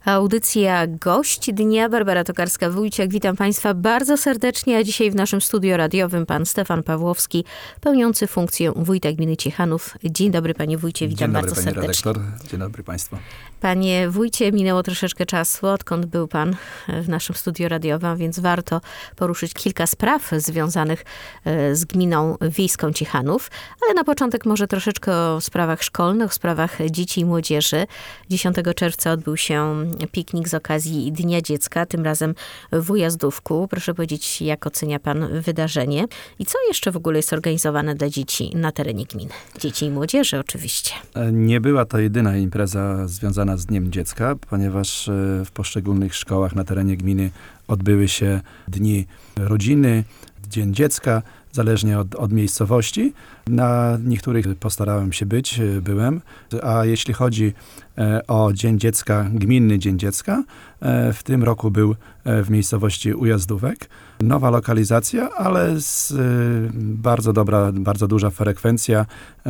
Audycja Gość Dnia. Barbara Tokarska-Wójciak. Witam Państwa bardzo serdecznie, a dzisiaj w naszym studio radiowym pan Stefan Pawłowski, pełniący funkcję wójta gminy Ciechanów. Dzień dobry, panie wójcie, witam bardzo serdecznie. Dzień dobry, pani redaktor. Dzień dobry państwu. Panie wójcie, minęło troszeczkę czasu, odkąd był pan w naszym studiu radiowym, więc warto poruszyć kilka spraw związanych z gminą wiejską Ciechanów. Ale na początek może troszeczkę o sprawach szkolnych, o sprawach dzieci i młodzieży. 10 czerwca odbył się piknik z okazji Dnia Dziecka, tym razem w Ujazdówku. Proszę powiedzieć, jak ocenia pan wydarzenie i co jeszcze w ogóle jest organizowane dla dzieci na terenie gminy? Dzieci i młodzieży oczywiście. Nie była to jedyna impreza związana z Dniem Dziecka, ponieważ w poszczególnych szkołach na terenie gminy odbyły się Dni Rodziny, Dzień Dziecka, zależnie od miejscowości. Na niektórych postarałem się byłem. A jeśli chodzi o Dzień Dziecka, Gminny Dzień Dziecka, w tym roku był w miejscowości Ujazdówek. Nowa lokalizacja, ale bardzo dobra, bardzo duża frekwencja,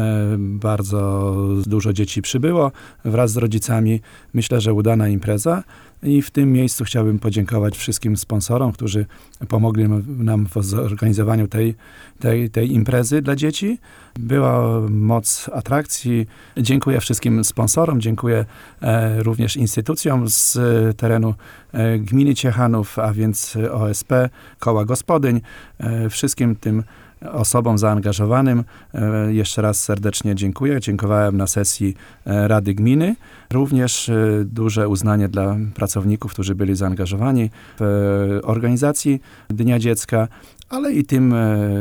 bardzo dużo dzieci przybyło wraz z rodzicami. Myślę, że udana impreza. I w tym miejscu chciałbym podziękować wszystkim sponsorom, którzy pomogli nam w zorganizowaniu tej imprezy dla dzieci. Była moc atrakcji. Dziękuję wszystkim sponsorom, dziękuję również instytucjom z terenu gminy Ciechanów, a więc OSP, Koła Gospodyń, wszystkim tym osobom zaangażowanym. Jeszcze raz serdecznie dziękuję. Dziękowałem na sesji Rady Gminy. Również duże uznanie dla pracowników, którzy byli zaangażowani w organizacji Dnia Dziecka, ale i tym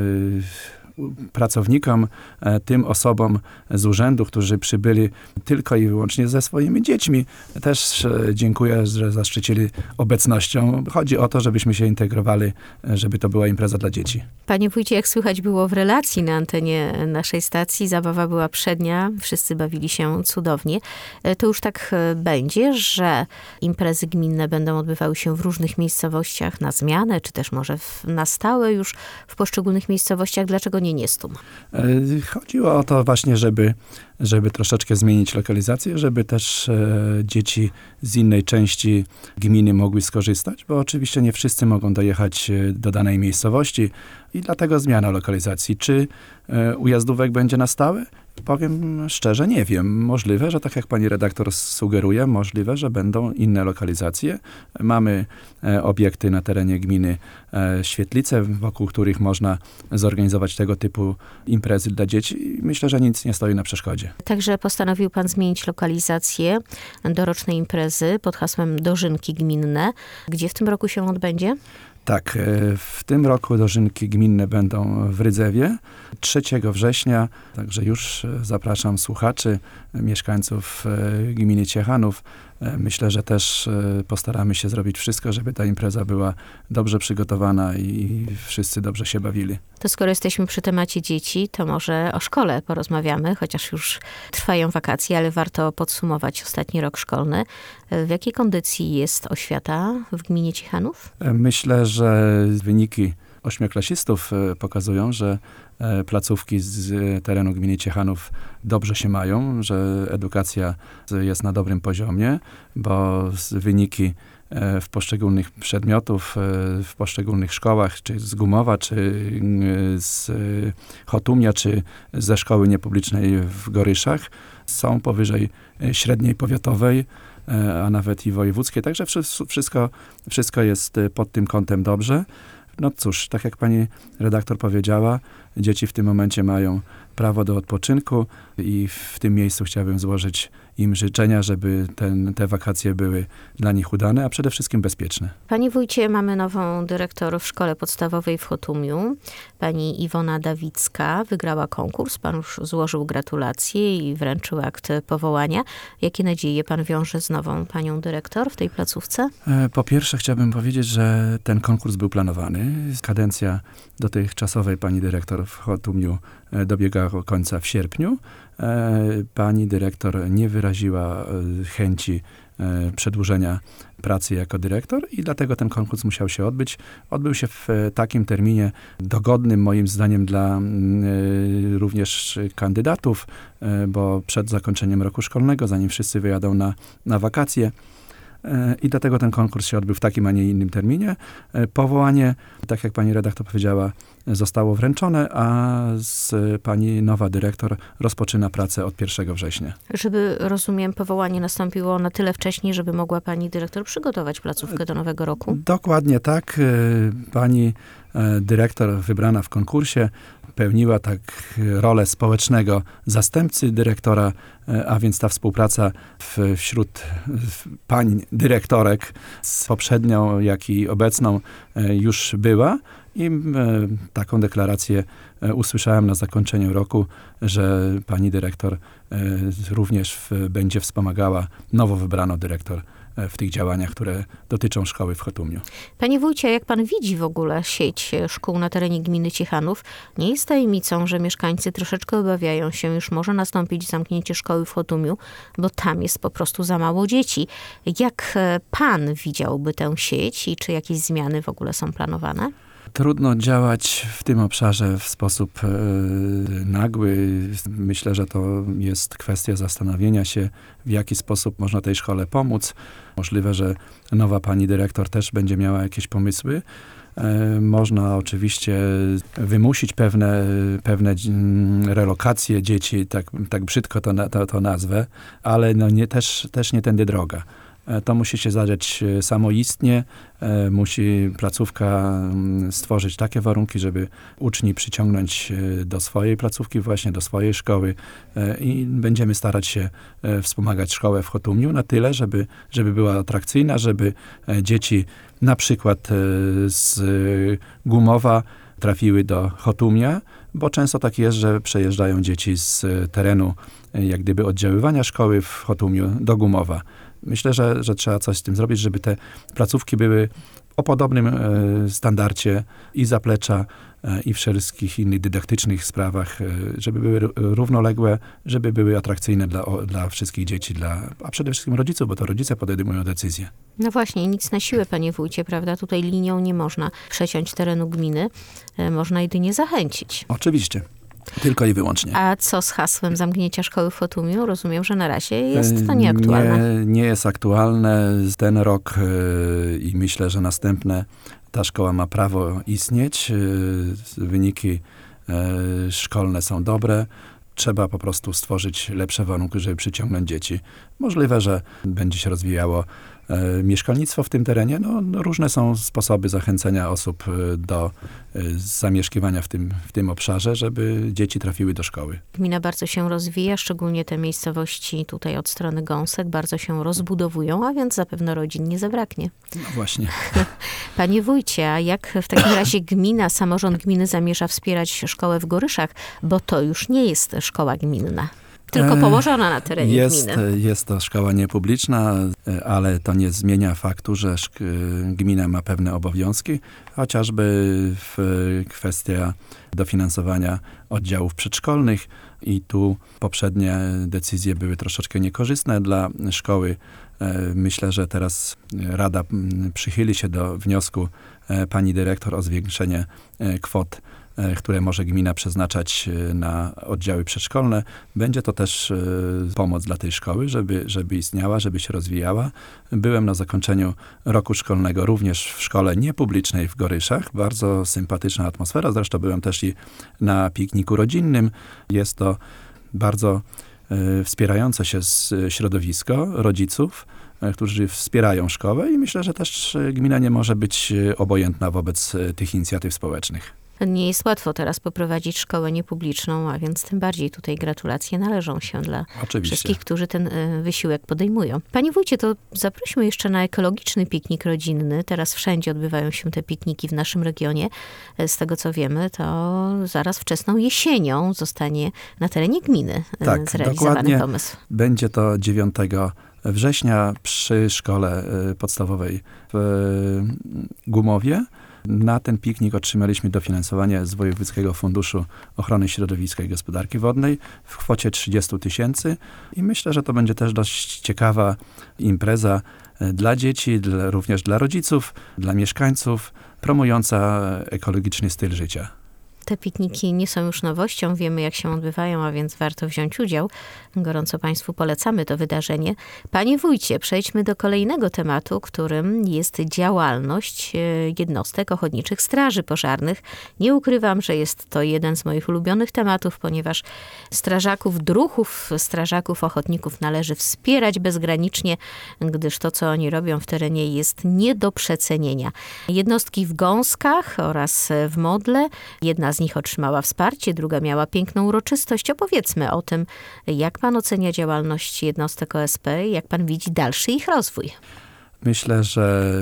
pracownikom, tym osobom z urzędu, którzy przybyli tylko i wyłącznie ze swoimi dziećmi. Też dziękuję, że zaszczycili obecnością. Chodzi o to, żebyśmy się integrowali, żeby to była impreza dla dzieci. Panie wójcie, jak słychać było w relacji na antenie naszej stacji, zabawa była przednia, wszyscy bawili się cudownie. To już tak będzie, że imprezy gminne będą odbywały się w różnych miejscowościach na zmianę, czy też może na stałe już w poszczególnych miejscowościach. Dlaczego nie Niestum? Chodziło o to właśnie, żeby troszeczkę zmienić lokalizację, żeby też dzieci z innej części gminy mogły skorzystać, bo oczywiście nie wszyscy mogą dojechać do danej miejscowości i dlatego zmiana lokalizacji. Czy Ujazdówek będzie na stałe? Powiem szczerze, nie wiem. Możliwe, że tak jak pani redaktor sugeruje, możliwe, że będą inne lokalizacje. Mamy obiekty na terenie gminy, świetlice, wokół których można zorganizować tego typu imprezy dla dzieci. Myślę, że nic nie stoi na przeszkodzie. Także postanowił pan zmienić lokalizację dorocznej imprezy pod hasłem Dożynki Gminne. Gdzie w tym roku się odbędzie? Tak, w tym roku dożynki gminne będą w Rydzewie 3 września, także już zapraszam słuchaczy, mieszkańców gminy Ciechanów. Myślę, że też postaramy się zrobić wszystko, żeby ta impreza była dobrze przygotowana i wszyscy dobrze się bawili. To skoro jesteśmy przy temacie dzieci, to może o szkole porozmawiamy, chociaż już trwają wakacje, ale warto podsumować ostatni rok szkolny. W jakiej kondycji jest oświata w gminie Ciechanów? Myślę, że wyniki 8-klasistów pokazują, że placówki z terenu gminy Ciechanów dobrze się mają, że edukacja jest na dobrym poziomie, bo wyniki w poszczególnych przedmiotów, w poszczególnych szkołach, czy z Gumowa, czy z Chotumia, czy ze szkoły niepublicznej w Goryszach są powyżej średniej powiatowej, a nawet i wojewódzkiej. Także wszystko jest pod tym kątem dobrze. No cóż, tak jak pani redaktor powiedziała, dzieci w tym momencie mają prawo do odpoczynku i w tym miejscu chciałbym złożyć im życzenia, żeby te wakacje były dla nich udane, a przede wszystkim bezpieczne. Panie wójcie, mamy nową dyrektor w szkole podstawowej w Chotumiu. Pani Iwona Dawicka wygrała konkurs. Pan już złożył gratulacje i wręczył akt powołania. Jakie nadzieje pan wiąże z nową panią dyrektor w tej placówce? Po pierwsze chciałbym powiedzieć, że ten konkurs był planowany. Kadencja dotychczasowej pani dyrektor w Chotumiu dobiega końca w sierpniu. Pani dyrektor nie wyraziła chęci przedłużenia pracy jako dyrektor i dlatego ten konkurs musiał się odbyć. Odbył się w takim terminie dogodnym moim zdaniem dla również kandydatów, bo przed zakończeniem roku szkolnego, zanim wszyscy wyjadą na wakacje. i dlatego ten konkurs się odbył w takim, a nie innym terminie. Powołanie, tak jak pani redaktor powiedziała, zostało wręczone, a pani nowa dyrektor rozpoczyna pracę od 1 września. Żeby, rozumiem, powołanie nastąpiło na tyle wcześniej, żeby mogła pani dyrektor przygotować placówkę do nowego roku? Dokładnie tak. Pani dyrektor wybrana w konkursie pełniła tak rolę społecznego zastępcy dyrektora, a więc ta współpraca wśród pań dyrektorek z poprzednią, jak i obecną już była. I taką deklarację usłyszałem na zakończeniu roku, że pani dyrektor również będzie wspomagała nowo wybraną dyrektor w tych działaniach, które dotyczą szkoły w Chotumiu. Panie wójcie, jak pan widzi w ogóle sieć szkół na terenie gminy Ciechanów, nie jest tajemnicą, że mieszkańcy troszeczkę obawiają się, już może nastąpić zamknięcie szkoły w Chotumiu, bo tam jest po prostu za mało dzieci. Jak pan widziałby tę sieć i czy jakieś zmiany w ogóle są planowane? Trudno działać w tym obszarze w sposób nagły. Myślę, że to jest kwestia zastanowienia się, w jaki sposób można tej szkole pomóc. Możliwe, że nowa pani dyrektor też będzie miała jakieś pomysły. Można oczywiście wymusić pewne relokacje dzieci, tak brzydko to nazwę, ale no też nie tędy droga. To musi się zadziać samoistnie, musi placówka stworzyć takie warunki, żeby uczni przyciągnąć do swojej placówki, właśnie do swojej szkoły i będziemy starać się wspomagać szkołę w Chotumiu na tyle, żeby była atrakcyjna, żeby dzieci na przykład z Gumowa trafiły do Chotumia, bo często tak jest, że przejeżdżają dzieci z terenu jak gdyby oddziaływania szkoły w Chotumiu do Gumowa. Myślę, że trzeba coś z tym zrobić, żeby te placówki były o podobnym standardzie i zaplecza, i w wszystkich innych dydaktycznych sprawach, żeby były równoległe, żeby były atrakcyjne dla wszystkich dzieci, a przede wszystkim rodziców, bo to rodzice podejmują decyzje. No właśnie, nic na siłę, panie wójcie, prawda? Tutaj linią nie można przeciąć terenu gminy, można jedynie zachęcić. Oczywiście. Tylko i wyłącznie. A co z hasłem zamknięcia szkoły w Chotumiu? Rozumiem, że na razie jest to nieaktualne. Nie jest aktualne. Ten rok i myślę, że następne ta szkoła ma prawo istnieć. Wyniki szkolne są dobre. Trzeba po prostu stworzyć lepsze warunki, żeby przyciągnąć dzieci. Możliwe, że będzie się rozwijało mieszkalnictwo w tym terenie. No, różne są sposoby zachęcenia osób do zamieszkiwania w tym obszarze, żeby dzieci trafiły do szkoły. Gmina bardzo się rozwija, szczególnie te miejscowości tutaj od strony Gąsek bardzo się rozbudowują, a więc zapewne rodzin nie zabraknie. No właśnie. Panie wójcie, a jak w takim razie gmina, samorząd gminy zamierza wspierać szkołę w Goryszach, bo to już nie jest szkoła gminna, tylko położona na terenie gminy. Jest to szkoła niepubliczna, ale to nie zmienia faktu, że gmina ma pewne obowiązki, chociażby kwestia dofinansowania oddziałów przedszkolnych i tu poprzednie decyzje były troszeczkę niekorzystne dla szkoły. Myślę, że teraz Rada przychyli się do wniosku pani dyrektor o zwiększenie kwot, które może gmina przeznaczać na oddziały przedszkolne. Będzie to też pomoc dla tej szkoły, żeby istniała, żeby się rozwijała. Byłem na zakończeniu roku szkolnego również w szkole niepublicznej w Goryszach. Bardzo sympatyczna atmosfera. Zresztą byłem też i na pikniku rodzinnym. Jest to bardzo wspierające się środowisko rodziców, którzy wspierają szkołę i myślę, że też gmina nie może być obojętna wobec tych inicjatyw społecznych. Nie jest łatwo teraz poprowadzić szkołę niepubliczną, a więc tym bardziej tutaj gratulacje należą się dla wszystkich, którzy ten wysiłek podejmują. Panie wójcie, to zaprośmy jeszcze na ekologiczny piknik rodzinny. Teraz wszędzie odbywają się te pikniki w naszym regionie. Z tego co wiemy, to zaraz wczesną jesienią zostanie na terenie gminy zrealizowany pomysł. Będzie to 9 września przy szkole podstawowej w Gumowie. Na ten piknik otrzymaliśmy dofinansowanie z Wojewódzkiego Funduszu Ochrony Środowiska i Gospodarki Wodnej w kwocie 30 000 i myślę, że to będzie też dość ciekawa impreza dla dzieci, również dla rodziców, dla mieszkańców, promująca ekologiczny styl życia. Te pikniki nie są już nowością, wiemy jak się odbywają, a więc warto wziąć udział. Gorąco Państwu polecamy to wydarzenie. Panie wójcie, przejdźmy do kolejnego tematu, którym jest działalność jednostek ochotniczych straży pożarnych. Nie ukrywam, że jest to jeden z moich ulubionych tematów, ponieważ strażaków, druhów, strażaków, ochotników należy wspierać bezgranicznie, gdyż to, co oni robią w terenie, jest nie do przecenienia. Jednostki w Gąskach oraz w Modle, jedna z nich otrzymała wsparcie, druga miała piękną uroczystość. Opowiedzmy o tym, jak pan ocenia działalność jednostek OSP i jak pan widzi dalszy ich rozwój. Myślę, że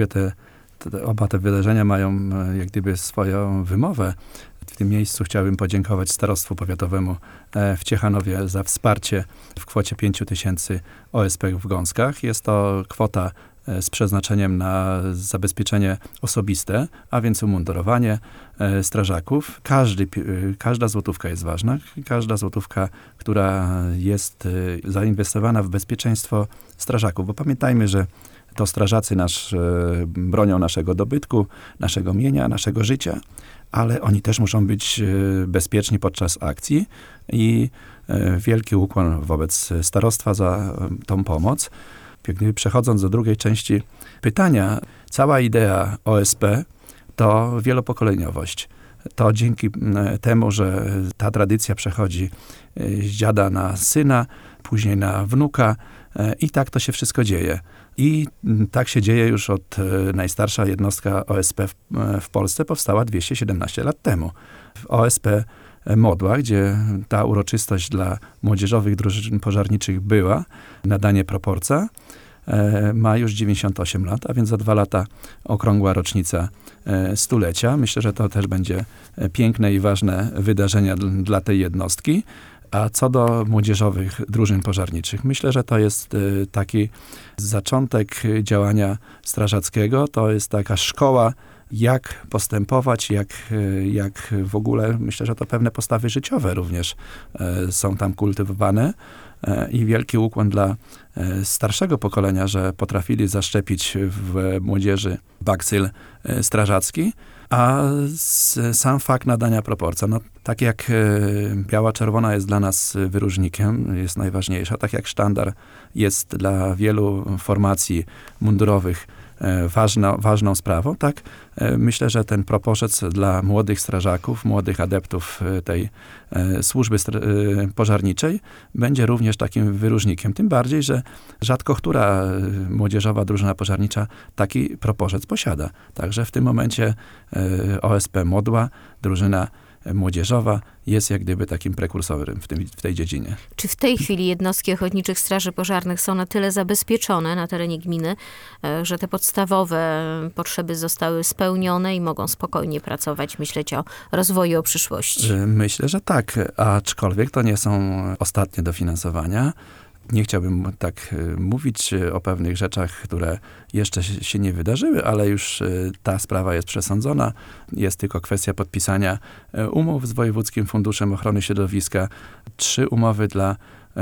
oba te wydarzenia mają jak gdyby swoją wymowę. W tym miejscu chciałbym podziękować Starostwu Powiatowemu w Ciechanowie za wsparcie w kwocie 5 000 OSP w Gąskach. Jest to kwota z przeznaczeniem na zabezpieczenie osobiste, a więc umundurowanie strażaków. Każda złotówka jest ważna. Każda złotówka, która jest zainwestowana w bezpieczeństwo strażaków. Bo pamiętajmy, że to strażacy bronią naszego dobytku, naszego mienia, naszego życia, ale oni też muszą być bezpieczni podczas akcji i wielki ukłon wobec starostwa za tą pomoc. Przechodząc do drugiej części pytania, cała idea OSP to wielopokoleniowość. To dzięki temu, że ta tradycja przechodzi z dziada na syna, później na wnuka i tak to się wszystko dzieje. I tak się dzieje już od najstarsza jednostka OSP w Polsce powstała 217 lat temu. W OSP Modła, gdzie ta uroczystość dla młodzieżowych drużyn pożarniczych była, nadanie proporca, ma już 98 lat, a więc za 2 lata okrągła rocznica stulecia. Myślę, że to też będzie piękne i ważne wydarzenia dla tej jednostki. A co do młodzieżowych drużyn pożarniczych, myślę, że to jest taki zaczątek działania strażackiego. To jest taka szkoła, jak postępować, jak w ogóle, myślę, że to pewne postawy życiowe również są tam kultywowane. I wielki ukłon dla starszego pokolenia, że potrafili zaszczepić w młodzieży bakcyl strażacki, a sam fakt nadania proporcja, no tak jak biała-czerwona jest dla nas wyróżnikiem, jest najważniejsza, tak jak sztandar jest dla wielu formacji mundurowych ważną sprawą, tak myślę, że ten proporzec dla młodych strażaków, młodych adeptów tej służby pożarniczej będzie również takim wyróżnikiem. Tym bardziej, że rzadko która młodzieżowa drużyna pożarnicza taki proporzec posiada. Także w tym momencie OSP Modła, drużyna młodzieżowa jest jak gdyby takim prekursorem w tej dziedzinie. Czy w tej chwili jednostki ochotniczych straży pożarnych są na tyle zabezpieczone na terenie gminy, że te podstawowe potrzeby zostały spełnione i mogą spokojnie pracować, myśleć o rozwoju, o przyszłości? Myślę, że tak, aczkolwiek to nie są ostatnie dofinansowania. Nie chciałbym tak mówić o pewnych rzeczach, które jeszcze się nie wydarzyły, ale już ta sprawa jest przesądzona. Jest tylko kwestia podpisania umów z Wojewódzkim Funduszem Ochrony Środowiska. 3 umowy dla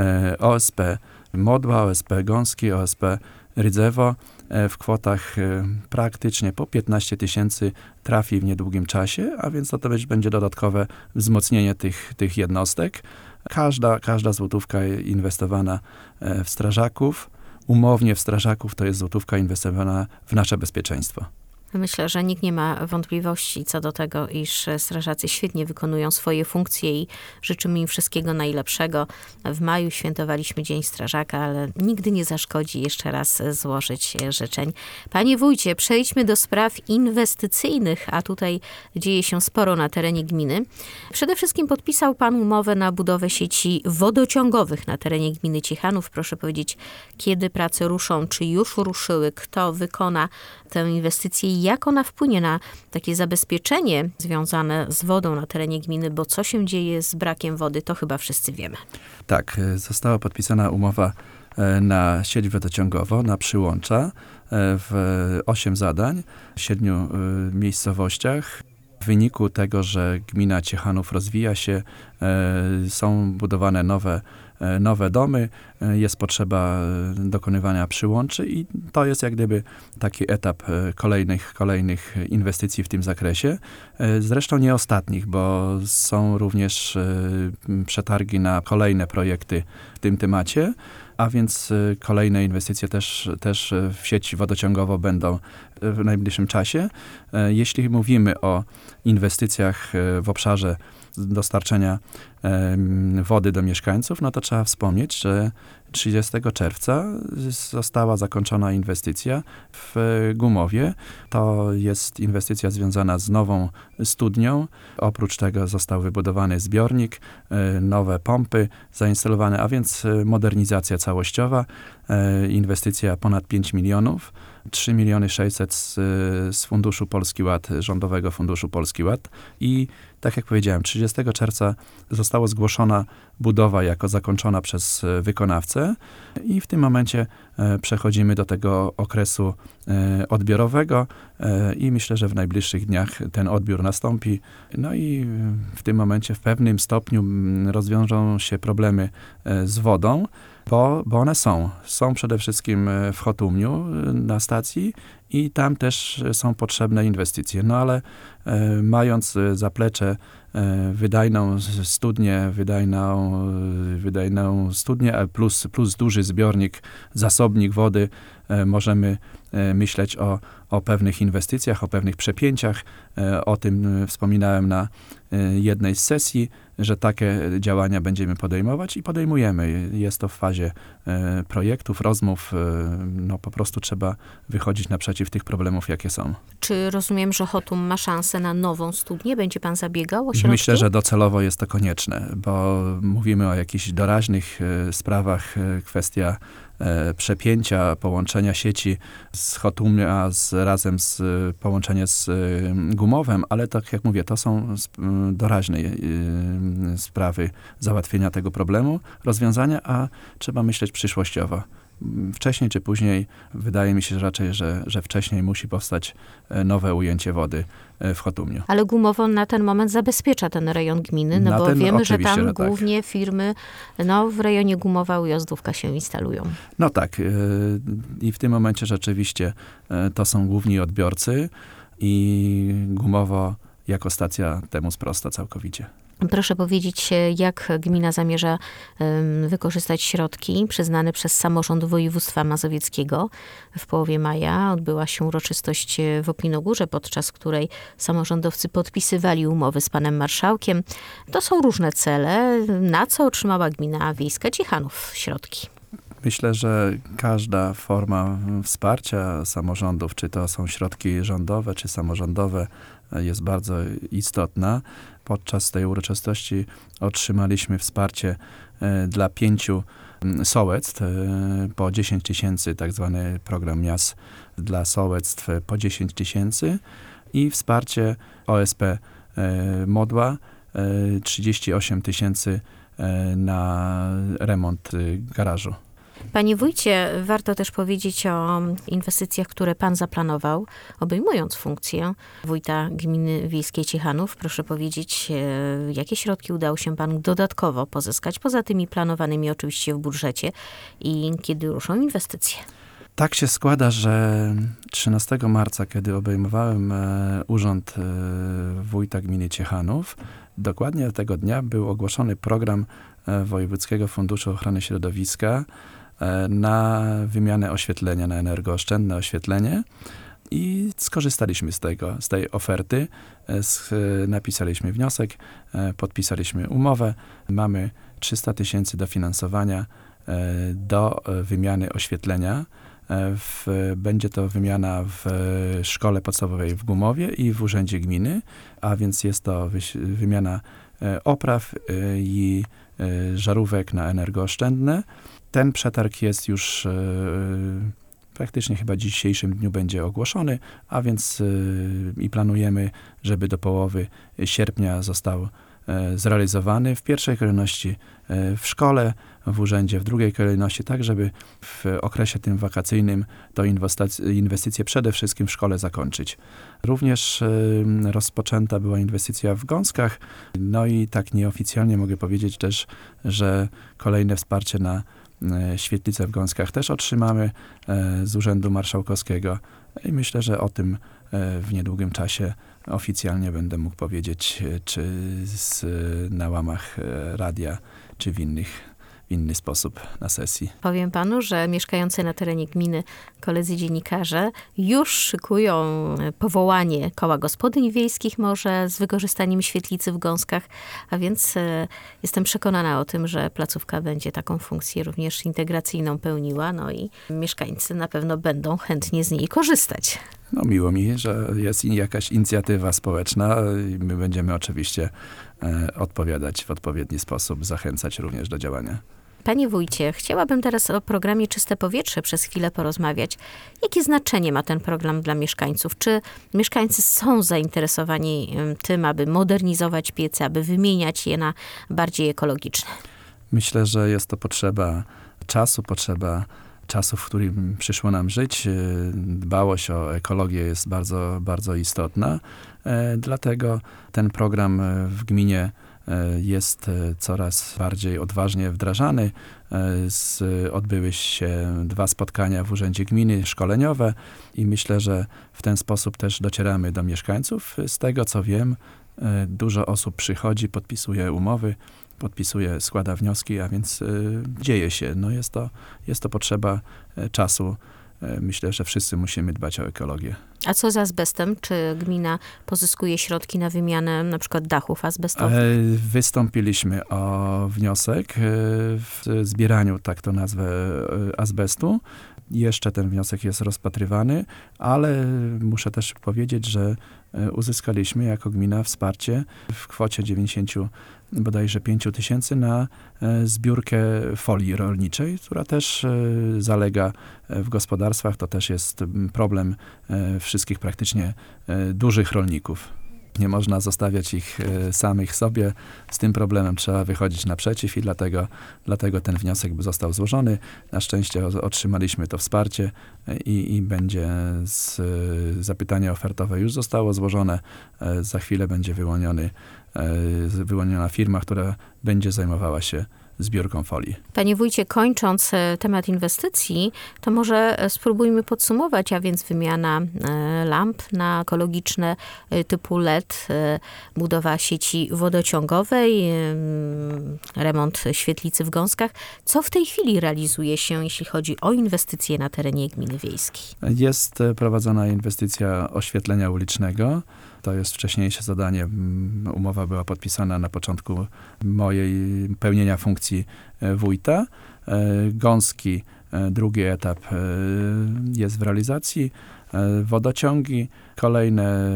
OSP Modła, OSP Gąski, OSP Rydzewo w kwotach praktycznie po 15 000 trafi w niedługim czasie, a więc to też będzie dodatkowe wzmocnienie tych jednostek. Każda złotówka inwestowana w strażaków, umownie w strażaków, to jest złotówka inwestowana w nasze bezpieczeństwo. Myślę, że nikt nie ma wątpliwości co do tego, iż strażacy świetnie wykonują swoje funkcje i życzymy im wszystkiego najlepszego. W maju świętowaliśmy Dzień Strażaka, ale nigdy nie zaszkodzi jeszcze raz złożyć życzeń. Panie wójcie, przejdźmy do spraw inwestycyjnych, a tutaj dzieje się sporo na terenie gminy. Przede wszystkim podpisał pan umowę na budowę sieci wodociągowych na terenie gminy Ciechanów. Proszę powiedzieć, kiedy prace ruszą, czy już ruszyły, kto wykona tę inwestycję i jak ona wpłynie na takie zabezpieczenie związane z wodą na terenie gminy, bo co się dzieje z brakiem wody, to chyba wszyscy wiemy. Tak, została podpisana umowa na sieć wodociągową, na przyłącza w 8 zadań, w 7 miejscowościach. W wyniku tego, że gmina Ciechanów rozwija się, są budowane nowe nowe domy, jest potrzeba dokonywania przyłączy i to jest jak gdyby taki etap kolejnych inwestycji w tym zakresie. Zresztą nie ostatnich, bo są również przetargi na kolejne projekty w tym temacie, a więc kolejne inwestycje też w sieć wodociągową będą w najbliższym czasie. Jeśli mówimy o inwestycjach w obszarze dostarczenia wody do mieszkańców, no to trzeba wspomnieć, że 30 czerwca została zakończona inwestycja w Gumowie. To jest inwestycja związana z nową studnią. Oprócz tego został wybudowany zbiornik, nowe pompy zainstalowane, a więc modernizacja całościowa. Inwestycja ponad 5 milionów. 3 miliony 600 z Funduszu Polski Ład, Rządowego Funduszu Polski Ład. I tak jak powiedziałem, 30 czerwca została zgłoszona budowa jako zakończona przez wykonawcę i w tym momencie przechodzimy do tego okresu odbiorowego i myślę, że w najbliższych dniach ten odbiór nastąpi. No i w tym momencie w pewnym stopniu rozwiążą się problemy z wodą, bo one są przede wszystkim w Chotumiu na stacji i tam też są potrzebne inwestycje. No ale mając zaplecze wydajną studnię, plus duży zbiornik, zasobnik wody, możemy myśleć o pewnych inwestycjach, o pewnych przepięciach. O tym wspominałem na jednej z sesji, że takie działania będziemy podejmować i podejmujemy. Jest to w fazie projektów, rozmów. No po prostu trzeba wychodzić naprzeciw tych problemów, jakie są. Czy rozumiem, że Chotum ma szansę na nową studnię? Będzie pan zabiegał o środki? Myślę, że docelowo jest to konieczne, bo mówimy o jakichś doraźnych sprawach, kwestia przepięcia, połączenia sieci z Chotumia razem z połączenie z Gumowem, ale tak jak mówię, to są doraźne sprawy załatwienia tego problemu, rozwiązania, a trzeba myśleć przyszłościowo. Wcześniej czy później, wydaje mi się raczej, że wcześniej musi powstać nowe ujęcie wody w Chotumiu. Ale Gumowo na ten moment zabezpiecza ten rejon gminy, no bo wiemy, że tam tak. Głównie firmy w rejonie Gumowa, Ujazdówka się instalują. No tak. I w tym momencie rzeczywiście to są główni odbiorcy i Gumowo jako stacja temu sprosta całkowicie. Proszę powiedzieć, jak gmina zamierza wykorzystać środki przyznane przez samorząd województwa mazowieckiego. W połowie maja odbyła się uroczystość w Opinogórze, podczas której samorządowcy podpisywali umowy z panem marszałkiem. To są różne cele. Na co otrzymała gmina wiejska Ciechanów środki? Myślę, że każda forma wsparcia samorządów, czy to są środki rządowe, czy samorządowe, jest bardzo istotna. Podczas tej uroczystości otrzymaliśmy wsparcie dla 5 sołectw po 10 tysięcy, tak zwany program miast dla sołectw po 10 tysięcy i wsparcie OSP Modła 38 tysięcy na remont garażu. Panie wójcie, warto też powiedzieć o inwestycjach, które pan zaplanował, obejmując funkcję wójta gminy wiejskiej Ciechanów. Proszę powiedzieć, jakie środki udało się panu dodatkowo pozyskać, poza tymi planowanymi oczywiście w budżecie i kiedy ruszą inwestycje? Tak się składa, że 13 marca, kiedy obejmowałem urząd wójta gminy Ciechanów, dokładnie tego dnia był ogłoszony program Wojewódzkiego Funduszu Ochrony Środowiska na wymianę oświetlenia, na energooszczędne oświetlenie i skorzystaliśmy z tej oferty. Napisaliśmy wniosek, podpisaliśmy umowę. Mamy 300 tysięcy dofinansowania do wymiany oświetlenia. Będzie to wymiana w szkole podstawowej w Gumowie i w urzędzie gminy, a więc jest to wymiana opraw i żarówek na energooszczędne. Ten przetarg jest już praktycznie chyba w dzisiejszym dniu będzie ogłoszony, a więc i planujemy, żeby do połowy sierpnia został zrealizowany w pierwszej kolejności w szkole, w urzędzie w drugiej kolejności, tak żeby w okresie tym wakacyjnym to inwestycje przede wszystkim w szkole zakończyć. Również rozpoczęta była inwestycja w Gąskach, no i tak nieoficjalnie mogę powiedzieć też, że kolejne wsparcie na świetlicę w Gąskach też otrzymamy z Urzędu Marszałkowskiego i myślę, że o tym w niedługim czasie oficjalnie będę mógł powiedzieć, czy na łamach radia, czy w inny sposób na sesji. Powiem panu, że mieszkający na terenie gminy koledzy dziennikarze już szykują powołanie koła gospodyń wiejskich może z wykorzystaniem świetlicy w Gąskach, a więc jestem przekonana o tym, że placówka będzie taką funkcję również integracyjną pełniła, no i mieszkańcy na pewno będą chętnie z niej korzystać. No miło mi, że jest jakaś inicjatywa społeczna i my będziemy oczywiście odpowiadać w odpowiedni sposób, zachęcać również do działania. Panie wójcie, chciałabym teraz o programie Czyste Powietrze przez chwilę porozmawiać. Jakie znaczenie ma ten program dla mieszkańców? Czy mieszkańcy są zainteresowani tym, aby modernizować piece, aby wymieniać je na bardziej ekologiczne? Myślę, że jest to potrzeba czasu, w którym przyszło nam żyć. Dbałość o ekologię jest bardzo, bardzo istotna. Dlatego ten program w gminie jest coraz bardziej odważnie wdrażany. Odbyły się 2 spotkania w Urzędzie Gminy szkoleniowe i myślę, że w ten sposób też docieramy do mieszkańców. Z tego co wiem, dużo osób przychodzi, podpisuje umowy, składa wnioski, a więc dzieje się. No jest to potrzeba czasu. Myślę, że wszyscy musimy dbać o ekologię. A co z azbestem? Czy gmina pozyskuje środki na wymianę na przykład dachów azbestowych? Wystąpiliśmy o wniosek w zbieraniu, tak to nazwę, azbestu. Jeszcze ten wniosek jest rozpatrywany, ale muszę też powiedzieć, że uzyskaliśmy jako gmina wsparcie w kwocie 95 000 na zbiórkę folii rolniczej, która też zalega w gospodarstwach. To też jest problem wszystkich praktycznie dużych rolników. Nie można zostawiać ich samych sobie. Z tym problemem trzeba wychodzić naprzeciw i dlatego ten wniosek został złożony. Na szczęście otrzymaliśmy to wsparcie i będzie zapytanie ofertowe już zostało złożone. Za chwilę będzie wyłoniona firma, która będzie zajmowała się zbiórką folii. Panie wójcie, kończąc temat inwestycji, to może spróbujmy podsumować, a więc wymiana lamp na ekologiczne typu LED, budowa sieci wodociągowej, remont świetlicy w Gąskach. Co w tej chwili realizuje się, jeśli chodzi o inwestycje na terenie gminy wiejskiej? Jest prowadzona inwestycja oświetlenia ulicznego. To jest wcześniejsze zadanie. Umowa była podpisana na początku mojej pełnienia funkcji wójta. Gąski, drugi etap jest w realizacji. Wodociągi, kolejne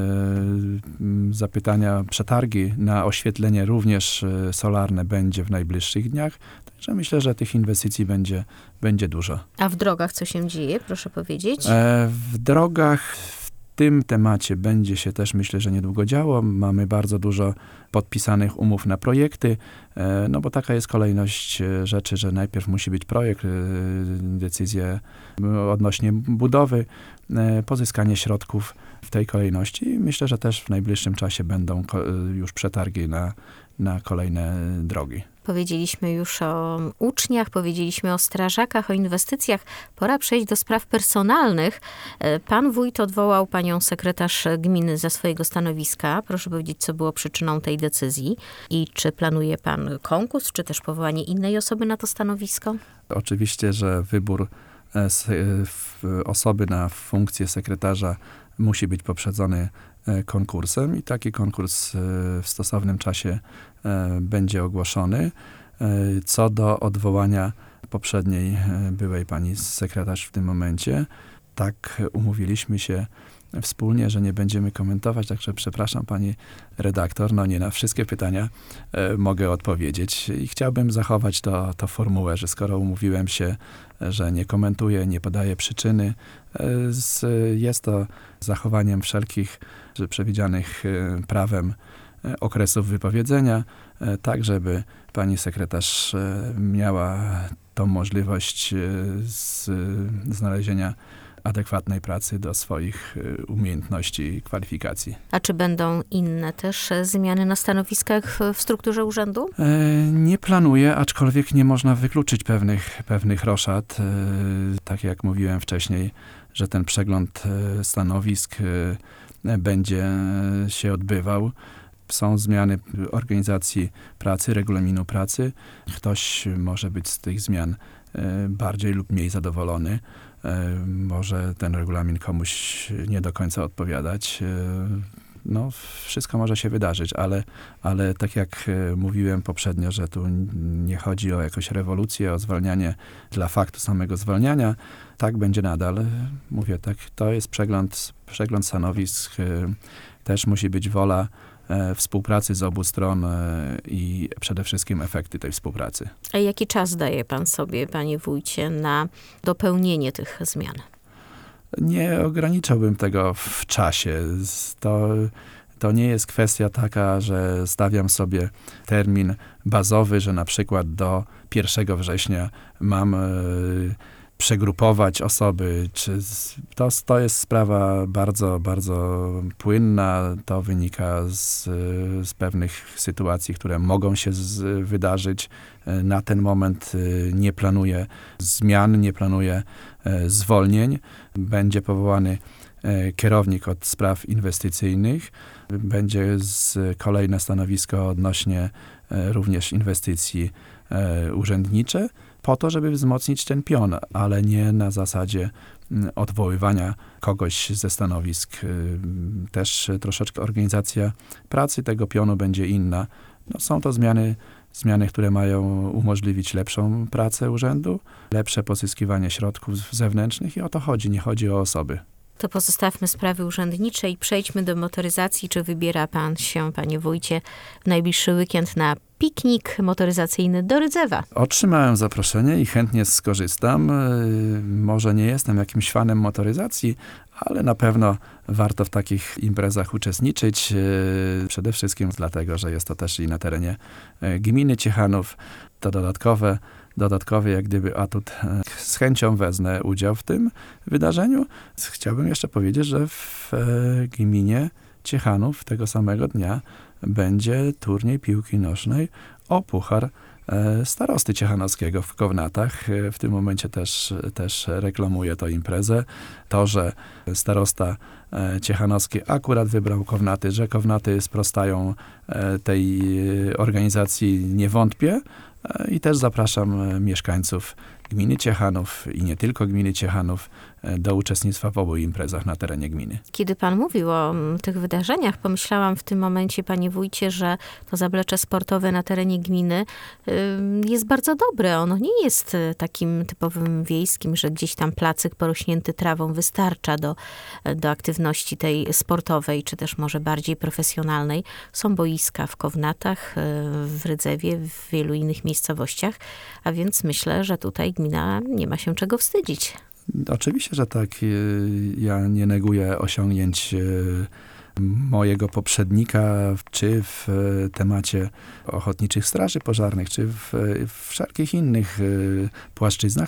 zapytania, przetargi na oświetlenie również solarne będzie w najbliższych dniach. Także myślę, że tych inwestycji będzie dużo. A w drogach co się dzieje, proszę powiedzieć? W drogach w tym temacie będzie się też, myślę, że niedługo działo. Mamy bardzo dużo podpisanych umów na projekty, no bo taka jest kolejność rzeczy, że najpierw musi być projekt, decyzje odnośnie budowy, pozyskanie środków w tej kolejności. Myślę, że też w najbliższym czasie będą już przetargi na kolejne drogi. Powiedzieliśmy już o uczniach, powiedzieliśmy o strażakach, o inwestycjach. Pora przejść do spraw personalnych. Pan wójt odwołał panią sekretarz gminy ze swojego stanowiska. Proszę powiedzieć, co było przyczyną tej decyzji i czy planuje pan konkurs, czy też powołanie innej osoby na to stanowisko? Oczywiście, że wybór osoby na funkcję sekretarza musi być poprzedzony konkursem i taki konkurs w stosownym czasie będzie ogłoszony. Co do odwołania poprzedniej byłej pani sekretarz w tym momencie, tak umówiliśmy się wspólnie, że nie będziemy komentować, także przepraszam pani redaktor, no nie na wszystkie pytania mogę odpowiedzieć i chciałbym zachować to formułę, że skoro umówiłem się, że nie komentuję, nie podaję przyczyny, jest to zachowaniem wszelkich przewidzianych prawem okresów wypowiedzenia, tak żeby pani sekretarz miała tą możliwość znalezienia adekwatnej pracy do swoich umiejętności i kwalifikacji. A czy będą inne też zmiany na stanowiskach w strukturze urzędu? Nie planuję, aczkolwiek nie można wykluczyć pewnych roszad. Tak jak mówiłem wcześniej, że ten przegląd stanowisk będzie się odbywał. Są zmiany organizacji pracy, regulaminu pracy. Ktoś może być z tych zmian bardziej lub mniej zadowolony. Może ten regulamin komuś nie do końca odpowiadać. No, wszystko może się wydarzyć, ale tak jak mówiłem poprzednio, że tu nie chodzi o jakąś rewolucję, o zwalnianie dla faktu samego zwalniania, tak będzie nadal. Mówię, tak, to jest przegląd stanowisk. Też musi być wola współpracy z obu stron i przede wszystkim efekty tej współpracy. A jaki czas daje pan sobie, panie wójcie, na dopełnienie tych zmian? Nie ograniczałbym tego w czasie. To nie jest kwestia taka, że stawiam sobie termin bazowy, że na przykład do 1 września mam przegrupować osoby. To jest sprawa bardzo, bardzo płynna. To wynika z pewnych sytuacji, które mogą się wydarzyć. Na ten moment nie planuję zmian, nie planuję zwolnień. Będzie powołany kierownik od spraw inwestycyjnych. Będzie kolejne stanowisko odnośnie również inwestycji urzędnicze, po to, żeby wzmocnić ten pion, ale nie na zasadzie odwoływania kogoś ze stanowisk. Też troszeczkę organizacja pracy tego pionu będzie inna. No, są to zmiany, które mają umożliwić lepszą pracę urzędu, lepsze pozyskiwanie środków zewnętrznych i o to chodzi, nie chodzi o osoby. To pozostawmy sprawy urzędnicze i przejdźmy do motoryzacji. Czy wybiera pan się, panie wójcie, w najbliższy weekend na piknik motoryzacyjny do Rydzewa? Otrzymałem zaproszenie i chętnie skorzystam. Może nie jestem jakimś fanem motoryzacji, ale na pewno warto w takich imprezach uczestniczyć. Przede wszystkim dlatego, że jest to też i na terenie gminy Ciechanów. To dodatkowy jak gdyby atut. Z chęcią wezmę udział w tym wydarzeniu. Chciałbym jeszcze powiedzieć, że w gminie Ciechanów tego samego dnia będzie turniej piłki nożnej o puchar starosty ciechanowskiego w Kownatach. W tym momencie też reklamuję tę imprezę. To, że starosta ciechanowski akurat wybrał Kownaty, że Kownaty sprostają tej organizacji, nie wątpię. I też zapraszam mieszkańców gminy Ciechanów i nie tylko gminy Ciechanów do uczestnictwa w obu imprezach na terenie gminy. Kiedy pan mówił o tych wydarzeniach, pomyślałam w tym momencie, panie wójcie, że to zaplecze sportowe na terenie gminy jest bardzo dobre. Ono nie jest takim typowym wiejskim, że gdzieś tam placyk porośnięty trawą wystarcza do aktywności tej sportowej, czy też może bardziej profesjonalnej. Są boiska w Kownatach, w Rydzewie, w wielu innych miejscowościach, a więc myślę, że tutaj gmina nie ma się czego wstydzić. Oczywiście, że tak. Ja nie neguję osiągnięć mojego poprzednika, czy w temacie ochotniczych straży pożarnych, czy w wszelkich innych płaszczyznach,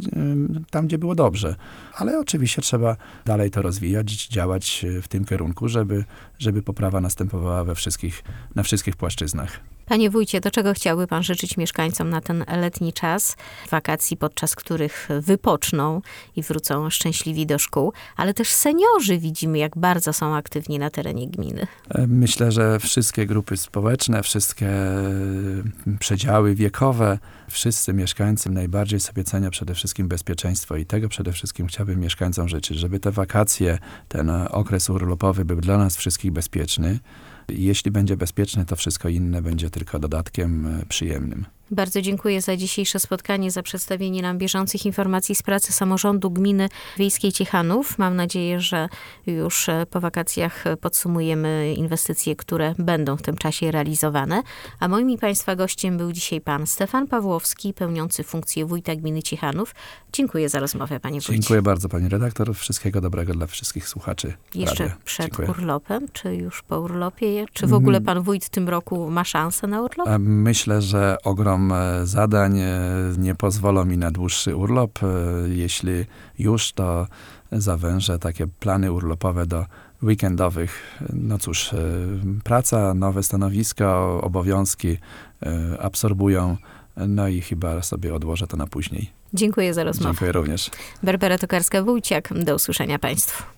tam gdzie było dobrze. Ale oczywiście trzeba dalej to rozwijać, działać w tym kierunku, żeby poprawa następowała na wszystkich płaszczyznach. Panie wójcie, do czego chciałby pan życzyć mieszkańcom na ten letni czas, wakacji, podczas których wypoczną i wrócą szczęśliwi do szkół, ale też seniorzy widzimy, jak bardzo są aktywni na terenie gminy. Myślę, że wszystkie grupy społeczne, wszystkie przedziały wiekowe, wszyscy mieszkańcy najbardziej sobie cenią przede wszystkim bezpieczeństwo i tego przede wszystkim chciałbym mieszkańcom życzyć, żeby te wakacje, ten okres urlopowy był dla nas wszystkich bezpieczny. Jeśli będzie bezpieczny, to wszystko inne będzie tylko dodatkiem przyjemnym. Bardzo dziękuję za dzisiejsze spotkanie, za przedstawienie nam bieżących informacji z pracy samorządu gminy wiejskiej Ciechanów. Mam nadzieję, że już po wakacjach podsumujemy inwestycje, które będą w tym czasie realizowane. A moim i Państwa gościem był dzisiaj pan Stefan Pawłowski, pełniący funkcję wójta gminy Ciechanów. Dziękuję za rozmowę, panie wójcie. Dziękuję bardzo, pani redaktor. Wszystkiego dobrego dla wszystkich słuchaczy Jeszcze radia. przed Dziękuję. urlopem, czy już po urlopie? Czy w ogóle pan wójt w tym roku ma szansę na urlop? Myślę, że ogrom zadań nie pozwolą mi na dłuższy urlop. Jeśli już, to zawężę takie plany urlopowe do weekendowych. No cóż, praca, nowe stanowiska, obowiązki absorbują. No i chyba sobie odłożę to na później. Dziękuję za rozmowę. Dziękuję również. Barbara Tokarska-Wójciak. Do usłyszenia Państwu.